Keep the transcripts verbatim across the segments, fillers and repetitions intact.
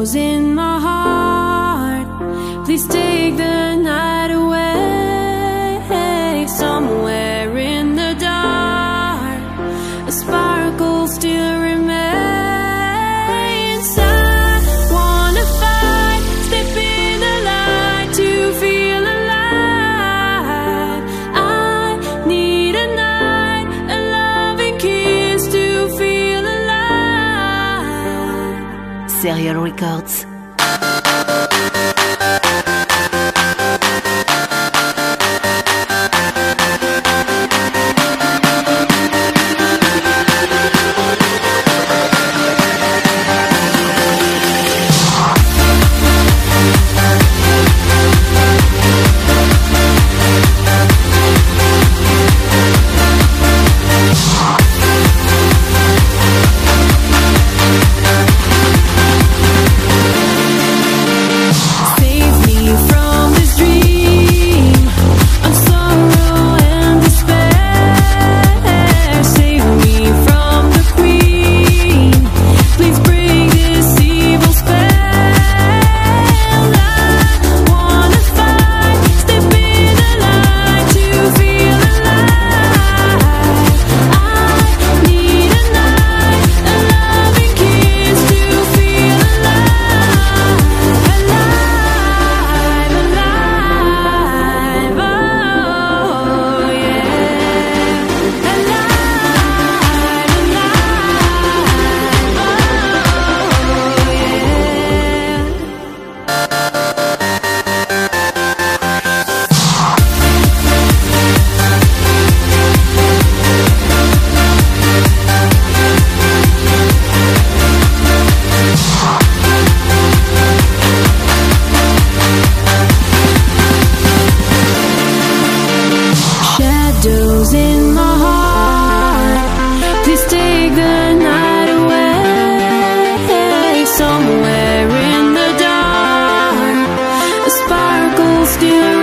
Shadows in my heart, please take the night away. Somewhere in the dark, a sparkle still remains. I wanna fight, step in the light to feel alive. I need a night, a loving kiss to feel alive. Serial Records. Shadows in my heart, please take the night away. Somewhere in the dark, a sparkle still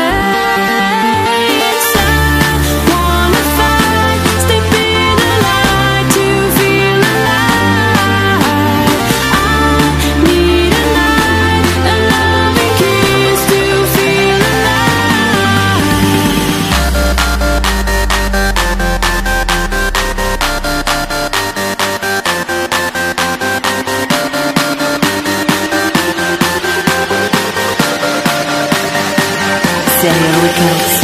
remains. I wanna fight, step in the light to feel alive. I need a night, a loving kiss to feel alive. Serial Records.